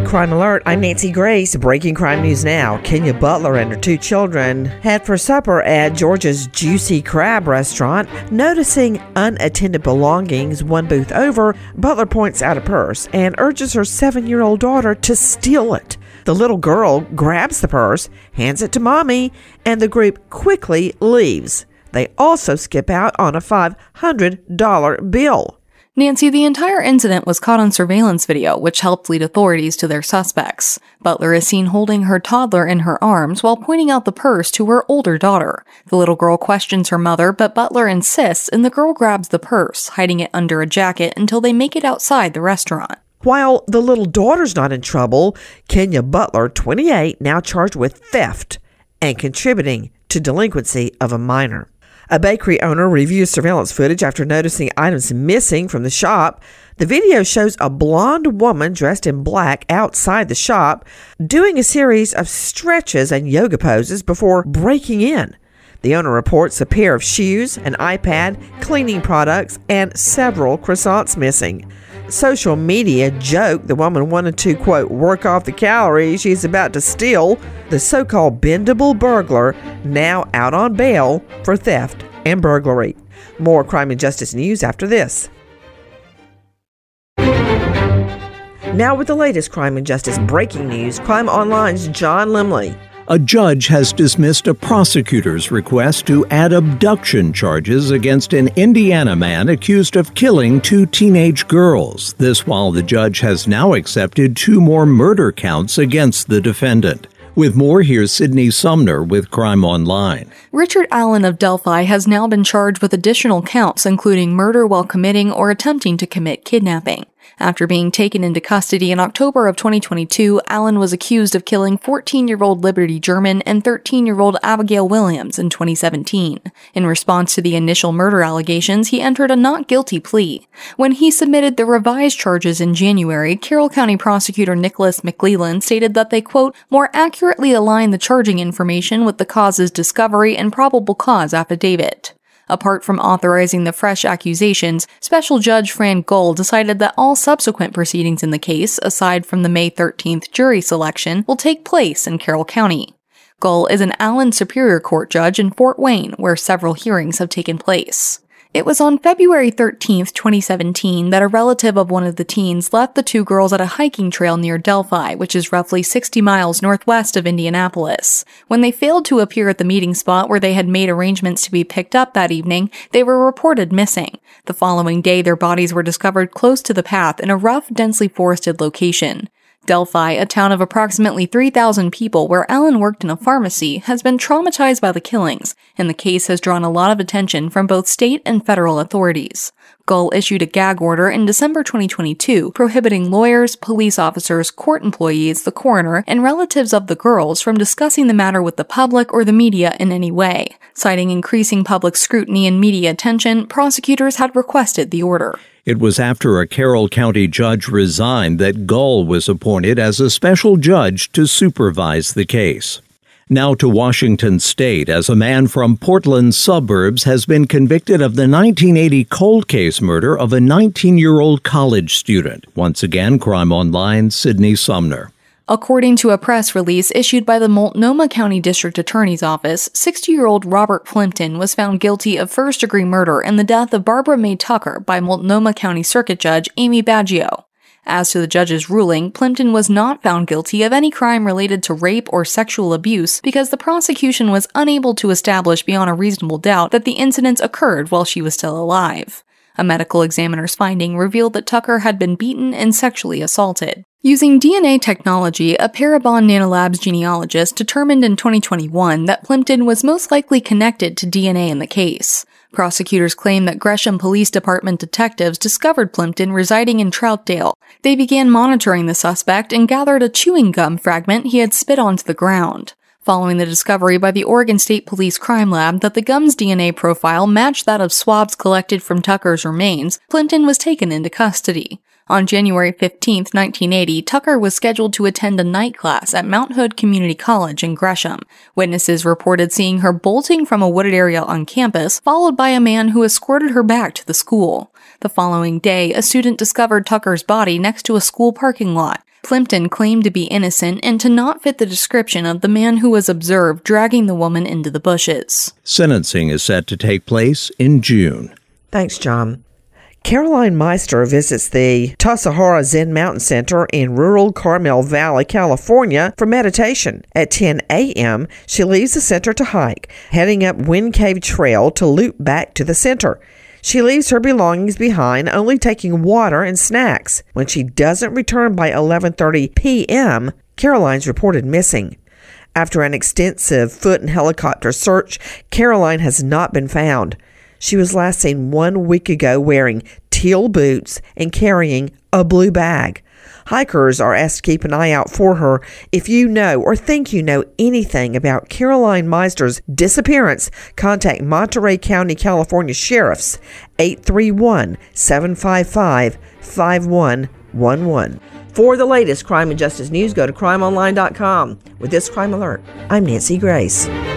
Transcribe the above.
Crime Alert, I'm Nancy Grace. Breaking crime news now. Kenya Butler and her 2 children had for supper at Georgia's Juicy Crab restaurant. Noticing unattended belongings one booth over, Butler points out a purse and urges her 7-year-old daughter to steal it. The little girl grabs the purse, hands it to mommy, and the group quickly leaves. They also skip out on a $500 bill. Nancy, the entire incident was caught on surveillance video, which helped lead authorities to their suspects. Butler is seen holding her toddler in her arms while pointing out the purse to her older daughter. The little girl questions her mother, but Butler insists, and the girl grabs the purse, hiding it under a jacket until they make it outside the restaurant. While the little daughter's not in trouble, Kenya Butler, 28, now charged with theft and contributing to delinquency of a minor. A bakery owner reviews surveillance footage after noticing items missing from the shop. The video shows a blonde woman dressed in black outside the shop doing a series of stretches and yoga poses before breaking in. The owner reports a pair of shoes, an iPad, cleaning products, and several croissants missing. Social media joke the woman wanted to, quote, work off the calories she's about to steal. The so-called bendable burglar now out on bail for theft and burglary. More crime and justice news after this. Now with the latest crime and justice breaking news, Crime Online's John Limley. A judge has dismissed a prosecutor's request to add abduction charges against an Indiana man accused of killing 2 teenage girls. This while the judge has now accepted 2 more murder counts against the defendant. With more, here's Sydney Sumner with Crime Online. Richard Allen of Delphi has now been charged with additional counts, including murder while committing or attempting to commit kidnapping. After being taken into custody in October of 2022, Allen was accused of killing 14-year-old Liberty German and 13-year-old Abigail Williams in 2017. In response to the initial murder allegations, he entered a not guilty plea. When he submitted the revised charges in January, Carroll County Prosecutor Nicholas McClelland stated that they, quote, more accurately align the charging information with the cause's discovery and probable cause affidavit. Apart from authorizing the fresh accusations, Special Judge Fran Gull decided that all subsequent proceedings in the case, aside from the May 13th jury selection, will take place in Carroll County. Gull is an Allen Superior Court judge in Fort Wayne, where several hearings have taken place. It was on February 13, 2017, that a relative of one of the teens left the 2 girls at a hiking trail near Delphi, which is roughly 60 miles northwest of Indianapolis. When they failed to appear at the meeting spot where they had made arrangements to be picked up that evening, they were reported missing. The following day, their bodies were discovered close to the path in a rough, densely forested location. Delphi, a town of approximately 3,000 people where Allen worked in a pharmacy, has been traumatized by the killings, and the case has drawn a lot of attention from both state and federal authorities. Gull issued a gag order in December 2022 prohibiting lawyers, police officers, court employees, the coroner, and relatives of the girls from discussing the matter with the public or the media in any way. Citing increasing public scrutiny and media attention, prosecutors had requested the order. It was after a Carroll County judge resigned that Gull was appointed as a special judge to supervise the case. Now to Washington State, as a man from Portland's suburbs has been convicted of the 1980 cold case murder of a 19-year-old college student. Once again, Crime Online, Sydney Sumner. According to a press release issued by the Multnomah County District Attorney's Office, 60-year-old Robert Plimpton was found guilty of first-degree murder in the death of Barbara Mae Tucker by Multnomah County Circuit Judge Amy Baggio. As to the judge's ruling, Plimpton was not found guilty of any crime related to rape or sexual abuse because the prosecution was unable to establish beyond a reasonable doubt that the incidents occurred while she was still alive. A medical examiner's finding revealed that Tucker had been beaten and sexually assaulted. Using DNA technology, a Parabon Nanolabs genealogist determined in 2021 that Plimpton was most likely connected to DNA in the case. Prosecutors claim that Gresham Police Department detectives discovered Plimpton residing in Troutdale. They began monitoring the suspect and gathered a chewing gum fragment he had spit onto the ground. Following the discovery by the Oregon State Police Crime Lab that the gum's DNA profile matched that of swabs collected from Tucker's remains, Plimpton was taken into custody. On January 15, 1980, Tucker was scheduled to attend a night class at Mount Hood Community College in Gresham. Witnesses reported seeing her bolting from a wooded area on campus, followed by a man who escorted her back to the school. The following day, a student discovered Tucker's body next to a school parking lot. Plimpton claimed to be innocent and to not fit the description of the man who was observed dragging the woman into the bushes. Sentencing is set to take place in June. Thanks, John. Caroline Meister visits the Tassajara Zen Mountain Center in rural Carmel Valley, California for meditation. At 10 a.m., she leaves the center to hike, heading up Wind Cave Trail to loop back to the center. She leaves her belongings behind, only taking water and snacks. When she doesn't return by 11:30 p.m., Caroline's reported missing. After an extensive foot and helicopter search, Caroline has not been found. She was last seen 1 week ago wearing teal boots and carrying a blue bag. Hikers are asked to keep an eye out for her. If you know or think you know anything about Caroline Meister's disappearance, contact Monterey County, California Sheriff's 831-755-5111. For the latest crime and justice news, go to crimeonline.com. With this crime alert, I'm Nancy Grace.